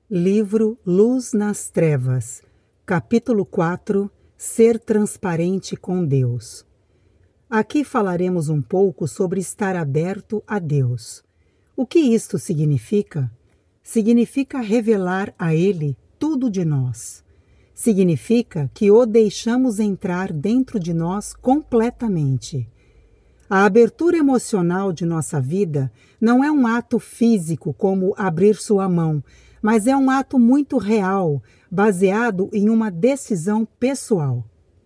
Livro Luz nas Trevas, capítulo 4, Ser transparente com Deus. Aqui falaremos um pouco sobre estar aberto a Deus. O que isto significa? Significa revelar a Ele tudo de nós. Significa que o deixamos entrar dentro de nós completamente. A abertura emocional de nossa vida não é um ato físico como abrir sua mão, mas é um ato muito real, baseado em uma decisão pessoal.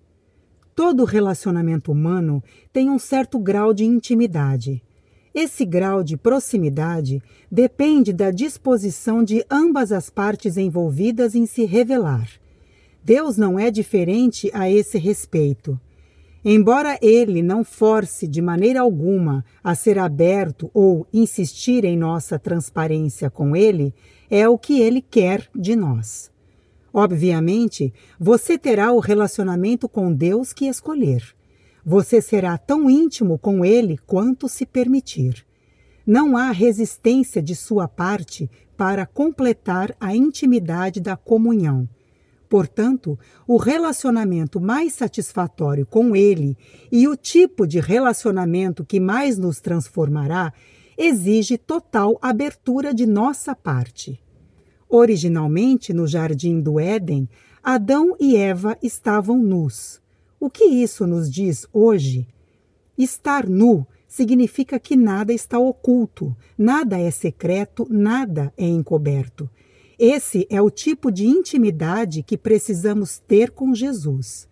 Todo relacionamento humano tem um certo grau de intimidade. Esse grau de proximidade depende da disposição de ambas as partes envolvidas em se revelar. Deus não é diferente a esse respeito. Embora Ele não force de maneira alguma a ser aberto ou insistir em nossa transparência com Ele, é o que Ele quer de nós. Obviamente, você terá o relacionamento com Deus que escolher. Você será tão íntimo com Ele quanto se permitir. Não há resistência de sua parte para completar a intimidade da comunhão. Portanto, o relacionamento mais satisfatório com Ele e o tipo de relacionamento que mais nos transformará exige total abertura de nossa parte. Originalmente, no Jardim do Éden, Adão e Eva estavam nus. O que isso nos diz hoje? Estar nu significa que nada está oculto, nada é secreto, nada é encoberto. Esse é o tipo de intimidade que precisamos ter com Jesus.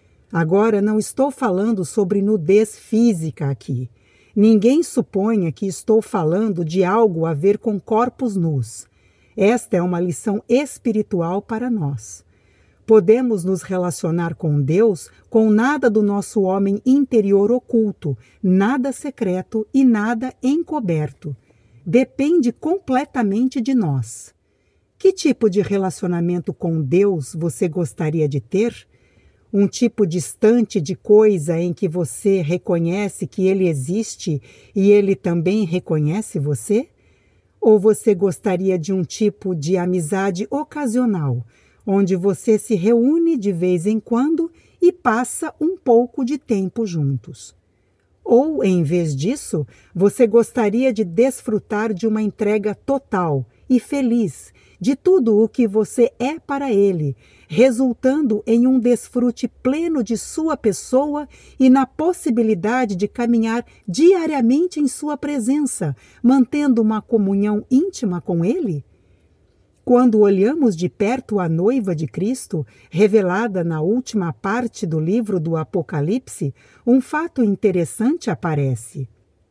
Agora, não estou falando sobre nudez física aqui. Ninguém suponha que estou falando de algo a ver com corpos nus. Esta é uma lição espiritual para nós. Podemos nos relacionar com Deus com nada do nosso homem interior oculto, nada secreto e nada encoberto. Depende completamente de nós. Que tipo de relacionamento com Deus você gostaria de ter? Um tipo distante de coisa em que você reconhece que Ele existe e Ele também reconhece você? Ou você gostaria de um tipo de amizade ocasional, onde você se reúne de vez em quando e passa um pouco de tempo juntos? Ou, em vez disso, você gostaria de desfrutar de uma entrega total e feliz de tudo o que você é para Ele, resultando em um desfrute pleno de sua pessoa e na possibilidade de caminhar diariamente em sua presença, mantendo uma comunhão íntima com Ele? Quando olhamos de perto a noiva de Cristo, revelada na última parte do livro do Apocalipse, um fato interessante aparece.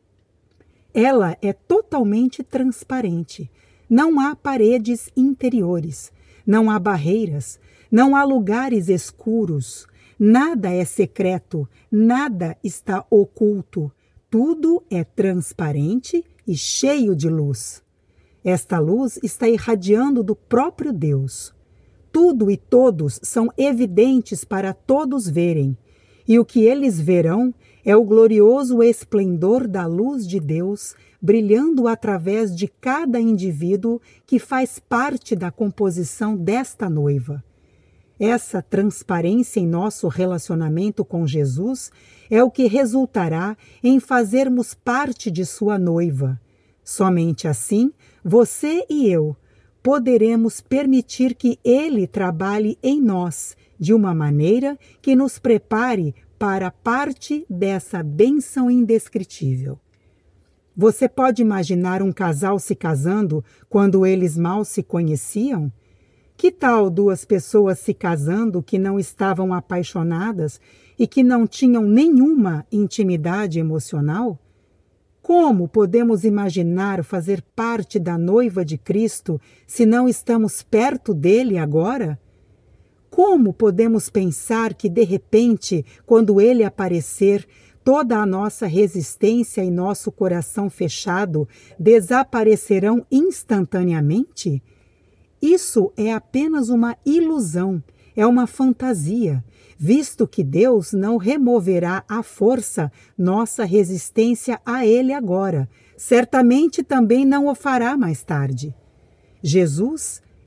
Ela é totalmente transparente. Não há paredes interiores, não há barreiras, não há lugares escuros, nada é secreto, nada está oculto, tudo é transparente e cheio de luz. Esta luz está irradiando do próprio Deus. Tudo e todos são evidentes para todos verem, e o que eles verão é o glorioso esplendor da luz de Deus brilhando através de cada indivíduo que faz parte da composição desta noiva. Essa transparência em nosso relacionamento com Jesus é o que resultará em fazermos parte de sua noiva. Somente assim, você e eu poderemos permitir que Ele trabalhe em nós de uma maneira que nos prepare para parte dessa bênção indescritível. Você pode imaginar um casal se casando quando eles mal se conheciam? Que tal duas pessoas se casando que não estavam apaixonadas e que não tinham nenhuma intimidade emocional? Como podemos imaginar fazer parte da noiva de Cristo se não estamos perto dele agora? Como podemos pensar que, de repente, quando ele aparecer, toda a nossa resistência e nosso coração fechado desaparecerão instantaneamente? Isso é apenas uma ilusão, é uma fantasia, visto que Deus não removerá à força nossa resistência a Ele agora. Certamente também não o fará mais tarde. Jesus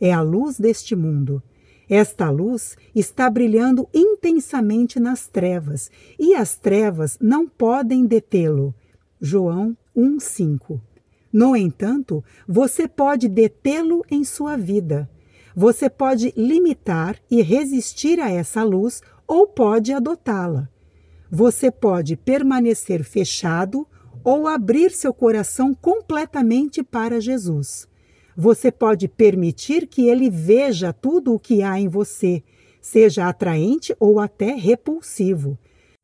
é a luz deste mundo. Esta luz está brilhando intensamente nas trevas, e as trevas não podem detê-lo. João 1:5. No entanto, você pode detê-lo em sua vida. Você pode limitar e resistir a essa luz ou pode adotá-la. Você pode permanecer fechado ou abrir seu coração completamente para Jesus. Você pode permitir que ele veja tudo o que há em você, seja atraente ou até repulsivo.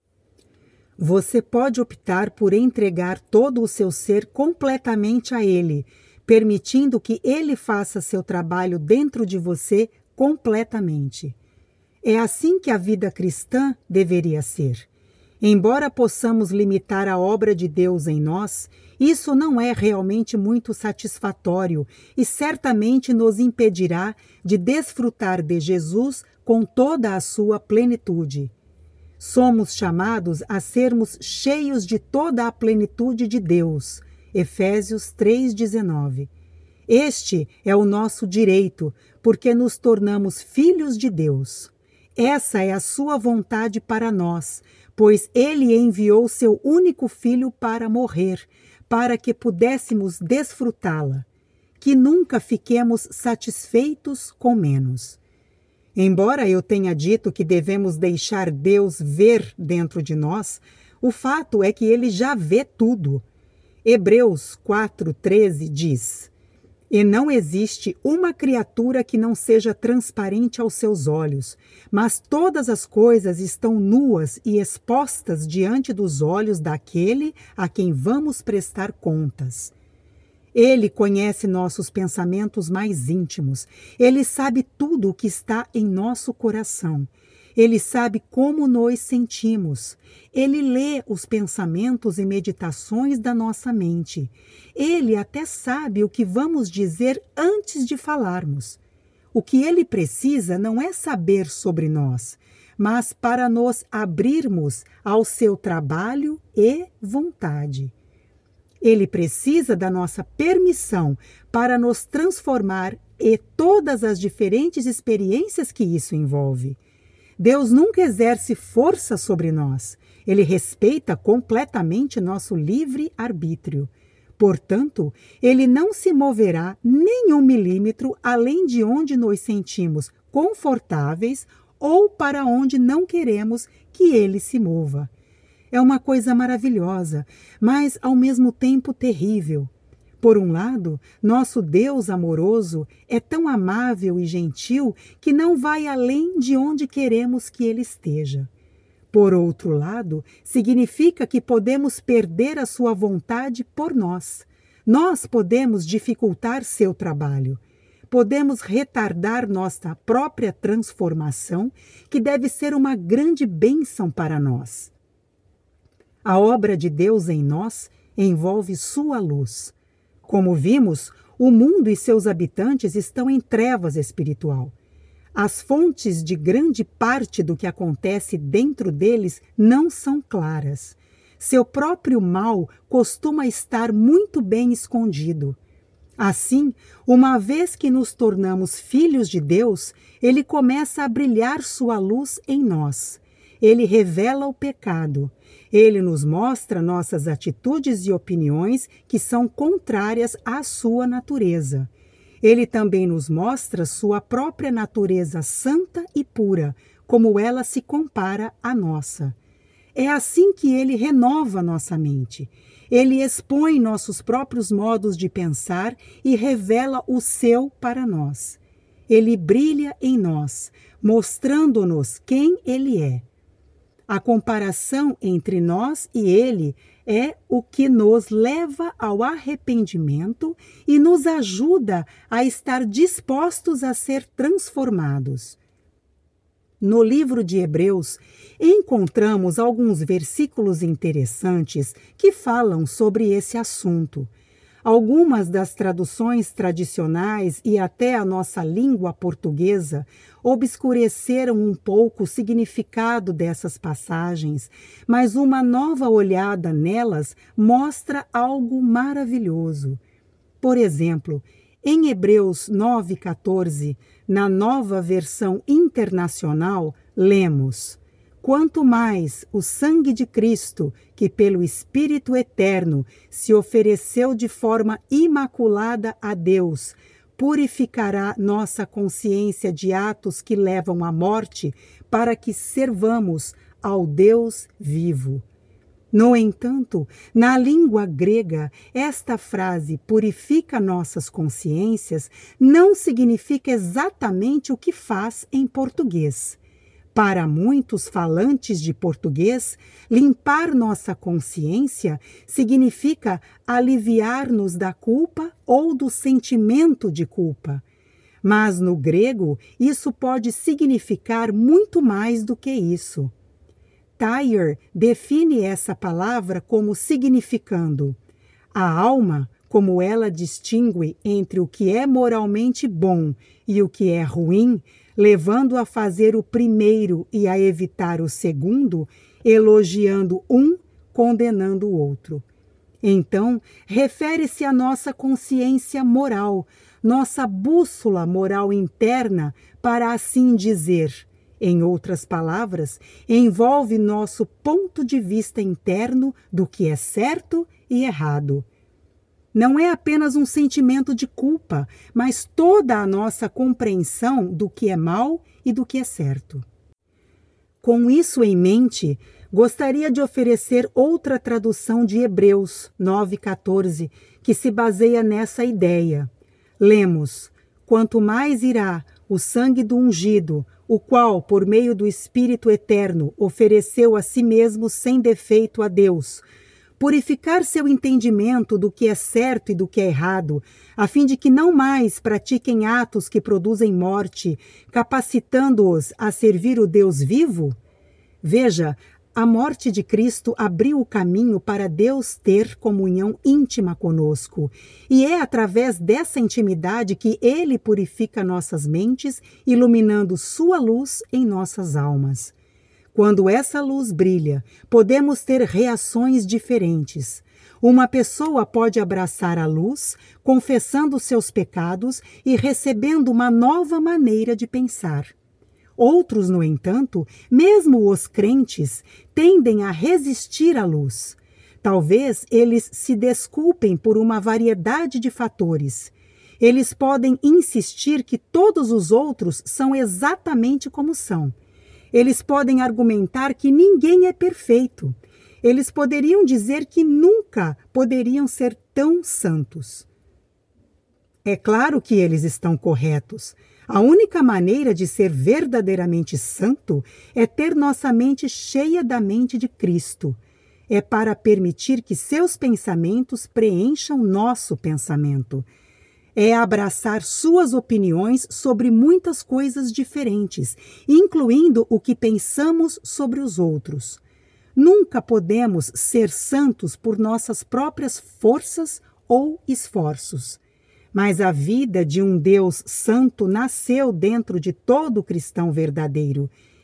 Você pode optar por entregar todo o seu ser completamente a ele, permitindo que ele faça seu trabalho dentro de você completamente. É assim que a vida cristã deveria ser. Embora possamos limitar a obra de Deus em nós, isso não é realmente muito satisfatório e certamente nos impedirá de desfrutar de Jesus com toda a sua plenitude. Somos chamados a sermos cheios de toda a plenitude de Deus. Efésios 3:19. Este é o nosso direito, porque nos tornamos filhos de Deus. Essa é a sua vontade para nós, pois ele enviou seu único filho para morrer, para que pudéssemos desfrutá-la. Que nunca fiquemos satisfeitos com menos. Embora eu tenha dito que devemos deixar Deus ver dentro de nós, o fato é que ele já vê tudo. Hebreus 4:13 diz: E não existe uma criatura que não seja transparente aos seus olhos, mas todas as coisas estão nuas e expostas diante dos olhos daquele a quem vamos prestar contas. Ele conhece nossos pensamentos mais íntimos. Ele sabe tudo o que está em nosso coração. Ele sabe como nos sentimos. Ele lê os pensamentos e meditações da nossa mente. Ele até sabe o que vamos dizer antes de falarmos. O que ele precisa não é saber sobre nós, mas para nos abrirmos ao seu trabalho e vontade. Ele precisa da nossa permissão para nos transformar e todas as diferentes experiências que isso envolve. Deus nunca exerce força sobre nós. Ele respeita completamente nosso livre-arbítrio. Portanto, ele não se moverá nem 1 milímetro além de onde nos sentimos confortáveis ou para onde não queremos que ele se mova. É uma coisa maravilhosa, mas ao mesmo tempo terrível. Por um lado, nosso Deus amoroso é tão amável e gentil que não vai além de onde queremos que ele esteja. Por outro lado, significa que podemos perder a sua vontade por nós. Nós podemos dificultar seu trabalho. Podemos retardar nossa própria transformação, que deve ser uma grande bênção para nós. A obra de Deus em nós envolve sua luz. Como vimos, o mundo e seus habitantes estão em trevas espiritual. As fontes de grande parte do que acontece dentro deles não são claras. Seu próprio mal costuma estar muito bem escondido. Assim, uma vez que nos tornamos filhos de Deus, ele começa a brilhar sua luz em nós. Ele revela o pecado. Ele nos mostra nossas atitudes e opiniões que são contrárias à sua natureza. Ele também nos mostra sua própria natureza santa e pura, como ela se compara à nossa. É assim que ele renova nossa mente. Ele expõe nossos próprios modos de pensar e revela o seu para nós. Ele brilha em nós, mostrando-nos quem ele é. A comparação entre nós e ele é o que nos leva ao arrependimento e nos ajuda a estar dispostos a ser transformados. No livro de Hebreus, encontramos alguns versículos interessantes que falam sobre esse assunto. Algumas das traduções tradicionais e até a nossa língua portuguesa obscureceram um pouco o significado dessas passagens, mas uma nova olhada nelas mostra algo maravilhoso. Por exemplo, Em Hebreus 9,14, na Nova Versão Internacional, lemos: quanto mais o sangue de Cristo, que pelo Espírito Eterno se ofereceu de forma imaculada a Deus, purificará nossa consciência de atos que levam à morte, para que servamos ao Deus vivo. No entanto, na língua grega, esta frase purifica nossas consciências não significa exatamente o que faz em português. Para muitos falantes de português, limpar nossa consciência significa aliviar-nos da culpa ou do sentimento de culpa. Mas no grego, isso pode significar muito mais do que isso. Thayer define essa palavra como significando: a alma, como ela distingue entre o que é moralmente bom e o que é ruim, levando a fazer o primeiro e a evitar o segundo, elogiando um, condenando o outro. Então, refere-se à nossa consciência moral, nossa bússola moral interna, para assim dizer. Em outras palavras, envolve nosso ponto de vista interno do que é certo e errado. Não é apenas um sentimento de culpa, mas toda a nossa compreensão do que é mal e do que é certo. Com isso em mente, gostaria de oferecer outra tradução de Hebreus 9,14, que se baseia nessa ideia. Lemos: quanto mais irá o sangue do ungido, o qual, por meio do Espírito Eterno, ofereceu a si mesmo sem defeito a Deus, purificar seu entendimento do que é certo e do que é errado, a fim de que não mais pratiquem atos que produzem morte, capacitando-os a servir o Deus vivo? Veja, a morte de Cristo abriu o caminho para Deus ter comunhão íntima conosco, e é através dessa intimidade que Ele purifica nossas mentes, iluminando sua luz em nossas almas. Quando essa luz brilha, podemos ter reações diferentes. Uma pessoa pode abraçar a luz, confessando seus pecados e recebendo uma nova maneira de pensar. Outros, no entanto, mesmo os crentes, tendem a resistir à luz. Talvez eles se desculpem por uma variedade de fatores. Eles podem insistir que todos os outros são exatamente como são. Eles podem argumentar que ninguém é perfeito. Eles poderiam dizer que nunca poderiam ser tão santos. É claro que eles estão corretos. A única maneira de ser verdadeiramente santo é ter nossa mente cheia da mente de Cristo. É para permitir que seus pensamentos preencham nosso pensamento. É abraçar suas opiniões sobre muitas coisas diferentes, incluindo o que pensamos sobre os outros. Nunca podemos ser santos por nossas próprias forças ou esforços. Mas a vida de um Deus santo nasceu dentro de todo cristão verdadeiro.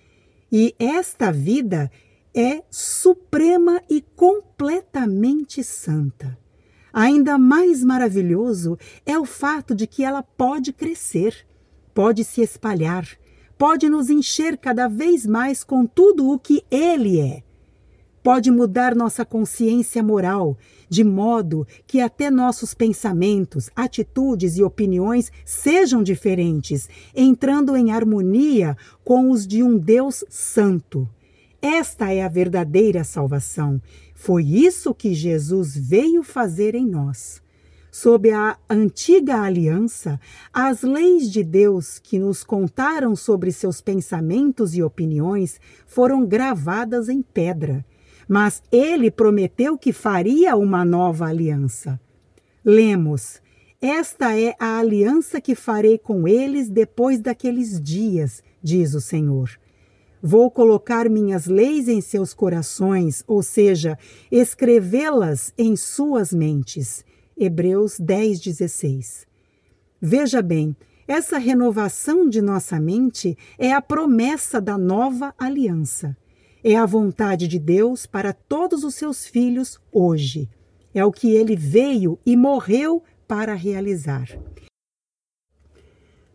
E esta vida é suprema e completamente santa. Ainda mais maravilhoso é o fato de que ela pode crescer, pode se espalhar, pode nos encher cada vez mais com tudo o que Ele é. Pode mudar nossa consciência moral, de modo que até nossos pensamentos, atitudes e opiniões sejam diferentes, entrando em harmonia com os de um Deus santo. Esta é a verdadeira salvação. Foi isso que Jesus veio fazer em nós. Sob a antiga aliança, as leis de Deus que nos contaram sobre seus pensamentos e opiniões foram gravadas em pedra. Mas Ele prometeu que faria uma nova aliança. Lemos: esta é a aliança que farei com eles depois daqueles dias, diz o Senhor. Vou colocar minhas leis em seus corações, ou seja, escrevê-las em suas mentes. Hebreus 10:16. Veja bem, essa renovação de nossa mente é a promessa da nova aliança. É a vontade de Deus para todos os seus filhos hoje. É o que Ele veio e morreu para realizar.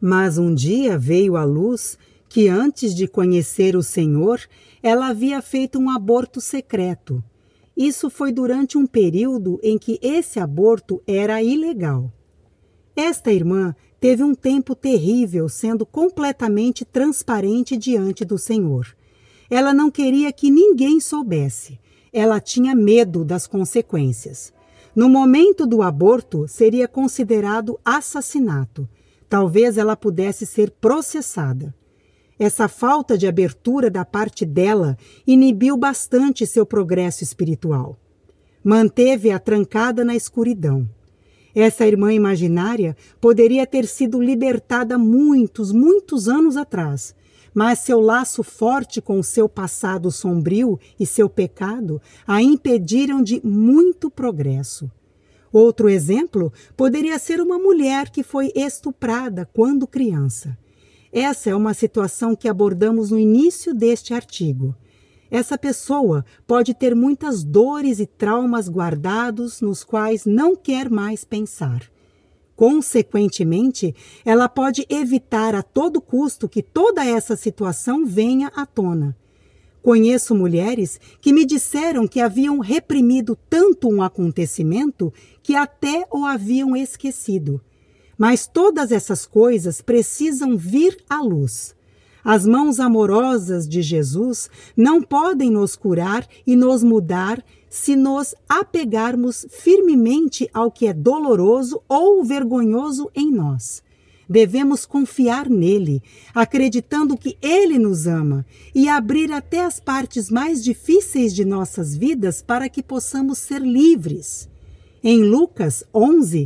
Mas um dia veio à luz que antes de conhecer o Senhor, ela havia feito um aborto secreto. Isso foi durante um período em que esse aborto era ilegal. Esta irmã teve um tempo terrível sendo completamente transparente diante do Senhor. Ela não queria que ninguém soubesse. Ela tinha medo das consequências. No momento do aborto, seria considerado assassinato. Talvez ela pudesse ser processada. Essa falta de abertura da parte dela inibiu bastante seu progresso espiritual. Manteve-a trancada na escuridão. Essa irmã imaginária poderia ter sido libertada muitos anos atrás, mas seu laço forte com seu passado sombrio e seu pecado a impediram de muito progresso. Outro exemplo poderia ser uma mulher que foi estuprada quando criança. Essa é uma situação que abordamos no início deste artigo. Essa pessoa pode ter muitas dores e traumas guardados nos quais não quer mais pensar. Consequentemente, ela pode evitar a todo custo que toda essa situação venha à tona. Conheço mulheres que me disseram que haviam reprimido tanto um acontecimento que até o haviam esquecido. Mas todas essas coisas precisam vir à luz. As mãos amorosas de Jesus não podem nos curar e nos mudar se nos apegarmos firmemente ao que é doloroso ou vergonhoso em nós. Devemos confiar nele, acreditando que ele nos ama e abrir até as partes mais difíceis de nossas vidas para que possamos ser livres. Em Lucas 11,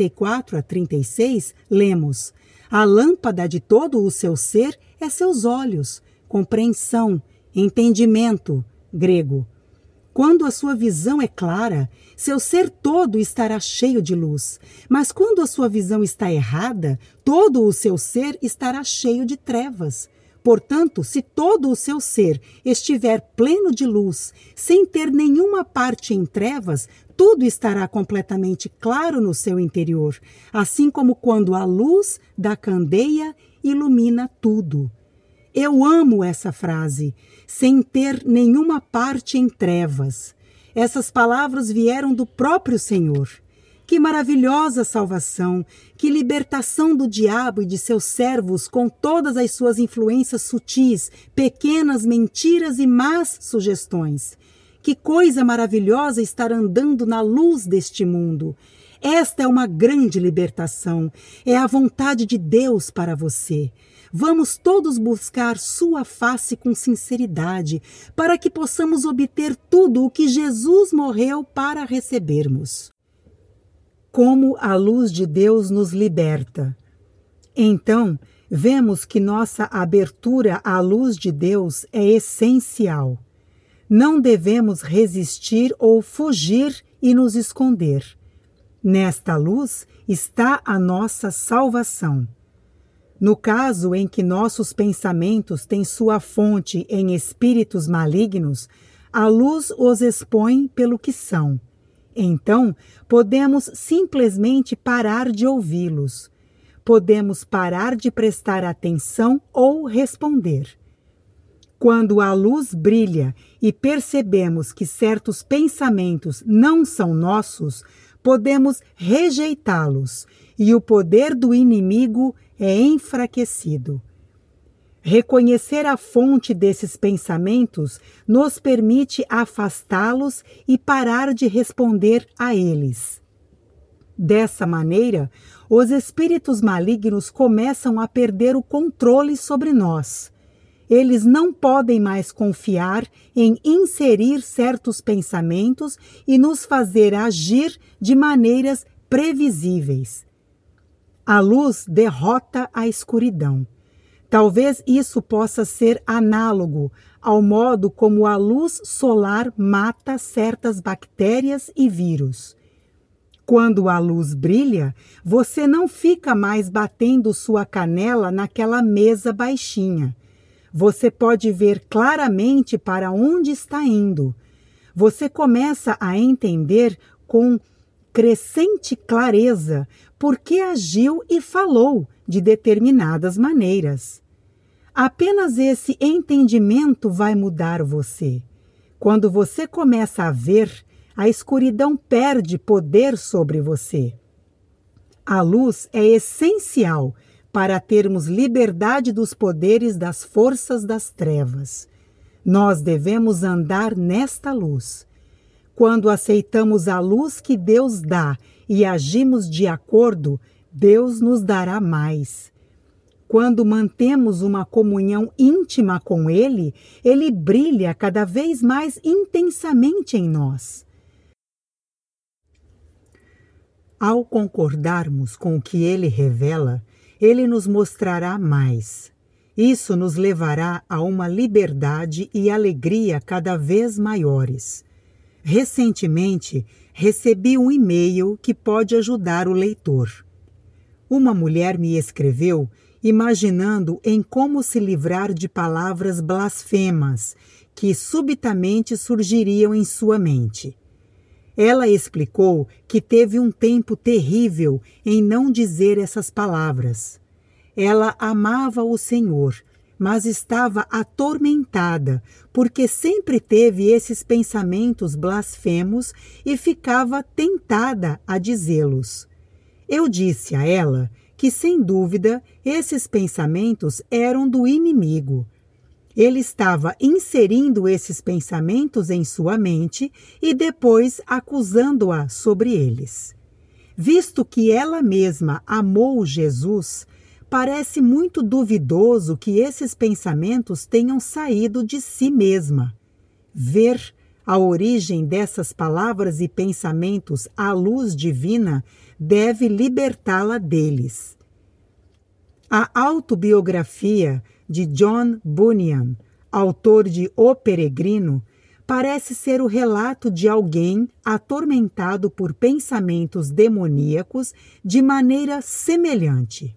34-36, lemos: a lâmpada de todo o seu ser é seus olhos, compreensão, entendimento, grego. Quando a sua visão é clara, seu ser todo estará cheio de luz. Mas quando a sua visão está errada, todo o seu ser estará cheio de trevas. Portanto, se todo o seu ser estiver pleno de luz, sem ter nenhuma parte em trevas, tudo estará completamente claro no seu interior, assim como quando a luz da candeia ilumina tudo. Eu amo essa frase, sem ter nenhuma parte em trevas. Essas palavras vieram do próprio Senhor. Que maravilhosa salvação, que libertação do diabo e de seus servos com todas as suas influências sutis, pequenas mentiras e más sugestões. Que coisa maravilhosa estar andando na luz deste mundo. Esta é uma grande libertação, é a vontade de Deus para você. Vamos todos buscar sua face com sinceridade, para que possamos obter tudo o que Jesus morreu para recebermos. Como a luz de Deus nos liberta. Então, vemos que nossa abertura à luz de Deus é essencial. Não devemos resistir ou fugir e nos esconder. Nesta luz está a nossa salvação. No caso em que nossos pensamentos têm sua fonte em espíritos malignos, a luz os expõe pelo que são. Então, podemos simplesmente parar de ouvi-los. Podemos parar de prestar atenção ou responder. Quando a luz brilha e percebemos que certos pensamentos não são nossos, podemos rejeitá-los e o poder do inimigo é enfraquecido. Reconhecer a fonte desses pensamentos nos permite afastá-los e parar de responder a eles. Dessa maneira, os espíritos malignos começam a perder o controle sobre nós. Eles não podem mais confiar em inserir certos pensamentos e nos fazer agir de maneiras previsíveis. A luz derrota a escuridão. Talvez isso possa ser análogo ao modo como a luz solar mata certas bactérias e vírus. Quando a luz brilha, você não fica mais batendo sua canela naquela mesa baixinha. Você pode ver claramente para onde está indo. Você começa a entender com crescente clareza por que agiu e falou de determinadas maneiras. Apenas esse entendimento vai mudar você. Quando você começa a ver, a escuridão perde poder sobre você. A luz é essencial para termos liberdade dos poderes das forças das trevas. Nós devemos andar nesta luz. Quando aceitamos a luz que Deus dá e agimos de acordo, Deus nos dará mais. Quando mantemos uma comunhão íntima com Ele, Ele brilha cada vez mais intensamente em nós. Ao concordarmos com o que Ele revela, Ele nos mostrará mais. Isso nos levará a uma liberdade e alegria cada vez maiores. Recentemente, recebi um e-mail que pode ajudar o leitor. Uma mulher me escreveu imaginando em como se livrar de palavras blasfemas que subitamente surgiriam em sua mente. Ela explicou que teve um tempo terrível em não dizer essas palavras. Ela amava o Senhor, mas estava atormentada porque sempre teve esses pensamentos blasfemos e ficava tentada a dizê-los. Eu disse a ela que, sem dúvida, esses pensamentos eram do inimigo. Ele estava inserindo esses pensamentos em sua mente e depois acusando-a sobre eles. Visto que ela mesma amou Jesus, parece muito duvidoso que esses pensamentos tenham saído de si mesma. Ver a origem dessas palavras e pensamentos à luz divina deve libertá-la deles. A autobiografia de John Bunyan, autor de O Peregrino, parece ser o relato de alguém atormentado por pensamentos demoníacos de maneira semelhante.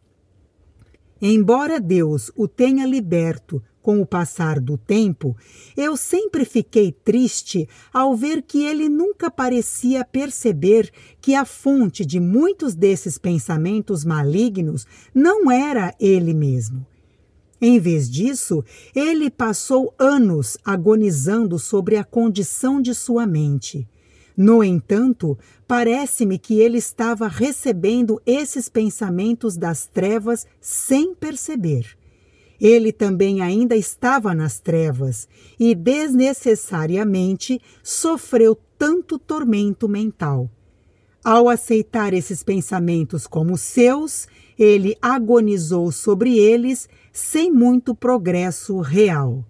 Embora Deus o tenha liberto com o passar do tempo, eu sempre fiquei triste ao ver que ele nunca parecia perceber que a fonte de muitos desses pensamentos malignos não era ele mesmo. Em vez disso, ele passou anos agonizando sobre a condição de sua mente. No entanto, parece-me que ele estava recebendo esses pensamentos das trevas sem perceber. Ele também ainda estava nas trevas e desnecessariamente sofreu tanto tormento mental. Ao aceitar esses pensamentos como seus, ele agonizou sobre eles sem muito progresso real.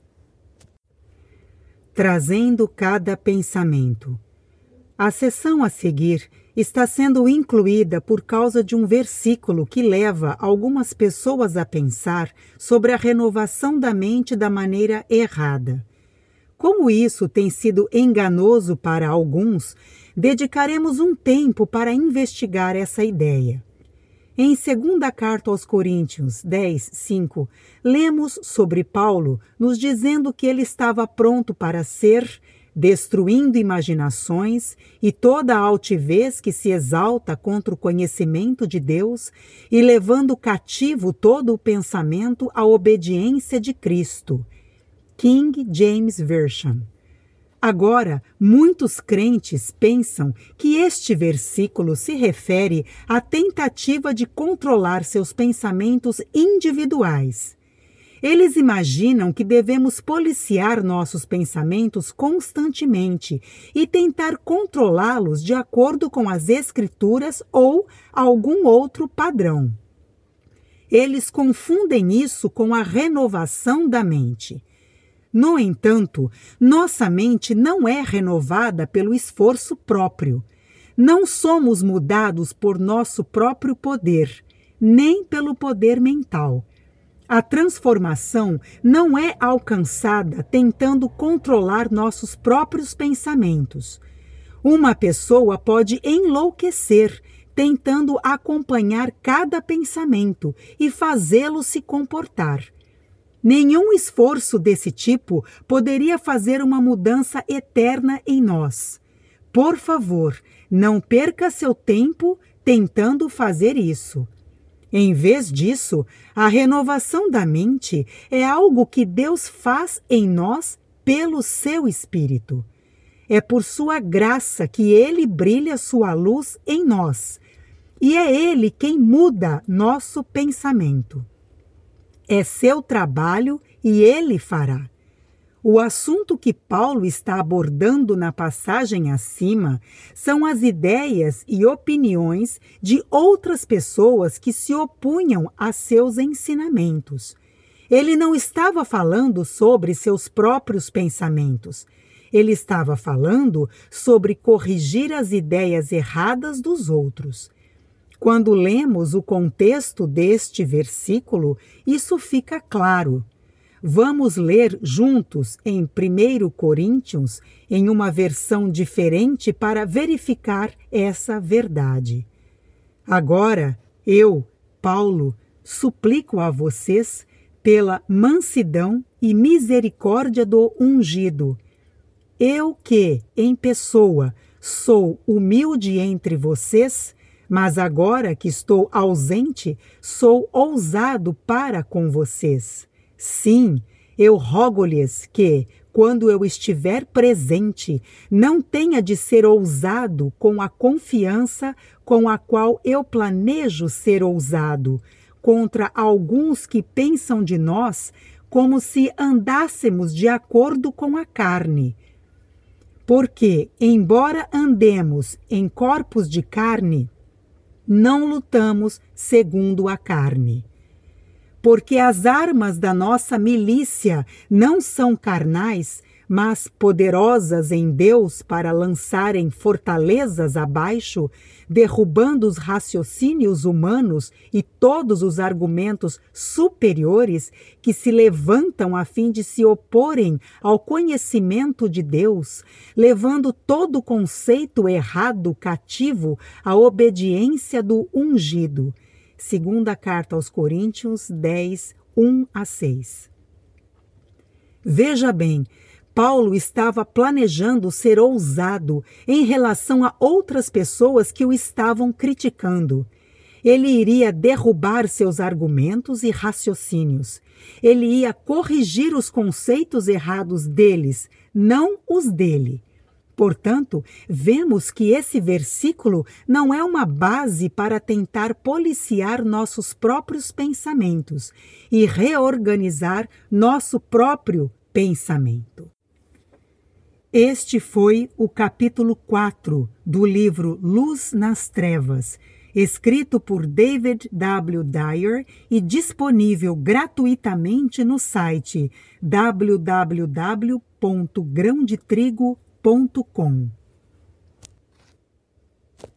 Trazendo cada pensamento. A sessão a seguir está sendo incluída por causa de um versículo que leva algumas pessoas a pensar sobre a renovação da mente da maneira errada. Como isso tem sido enganoso para alguns, dedicaremos um tempo para investigar essa ideia. Em 2ª Carta aos Coríntios 10:5, lemos sobre Paulo nos dizendo que ele estava pronto para ser, destruindo imaginações e toda a altivez que se exalta contra o conhecimento de Deus e levando cativo todo o pensamento à obediência de Cristo. King James Version. Agora, muitos crentes pensam que este versículo se refere à tentativa de controlar seus pensamentos individuais. Eles imaginam que devemos policiar nossos pensamentos constantemente e tentar controlá-los de acordo com as Escrituras ou algum outro padrão. Eles confundem isso com a renovação da mente. No entanto, nossa mente não é renovada pelo esforço próprio. Não somos mudados por nosso próprio poder, nem pelo poder mental. A transformação não é alcançada tentando controlar nossos próprios pensamentos. Uma pessoa pode enlouquecer tentando acompanhar cada pensamento e fazê-lo se comportar. Nenhum esforço desse tipo poderia fazer uma mudança eterna em nós. Por favor, não perca seu tempo tentando fazer isso. Em vez disso, a renovação da mente é algo que Deus faz em nós pelo seu Espírito. É por sua graça que Ele brilha sua luz em nós. E é Ele quem muda nosso pensamento. É seu trabalho e Ele fará. O assunto que Paulo está abordando na passagem acima são as ideias e opiniões de outras pessoas que se opunham a seus ensinamentos. Ele não estava falando sobre seus próprios pensamentos. Ele estava falando sobre corrigir as ideias erradas dos outros. Quando lemos o contexto deste versículo, isso fica claro. Vamos ler juntos em 1 Coríntios, em uma versão diferente para verificar essa verdade. Agora, eu, Paulo, suplico a vocês pela mansidão e misericórdia do ungido. Eu que, em pessoa, sou humilde entre vocês, mas agora que estou ausente, sou ousado para com vocês. Sim, eu rogo-lhes que, quando eu estiver presente, não tenha de ser ousado com a confiança com a qual eu planejo ser ousado, contra alguns que pensam de nós como se andássemos de acordo com a carne. Porque, embora andemos em corpos de carne, não lutamos segundo a carne. Porque as armas da nossa milícia não são carnais, mas poderosas em Deus para lançarem fortalezas abaixo, derrubando os raciocínios humanos e todos os argumentos superiores que se levantam a fim de se oporem ao conhecimento de Deus, levando todo conceito errado cativo à obediência do ungido. Segunda carta aos Coríntios 10, 1-6. Veja bem, Paulo estava planejando ser ousado em relação a outras pessoas que o estavam criticando. Ele iria derrubar seus argumentos e raciocínios. Ele ia corrigir os conceitos errados deles, não os dele. Portanto, vemos que esse versículo não é uma base para tentar policiar nossos próprios pensamentos e reorganizar nosso próprio pensamento. Este foi o capítulo 4 do livro Luz nas Trevas, escrito por David W. Dyer e disponível gratuitamente no site www.grãodetrigo.com.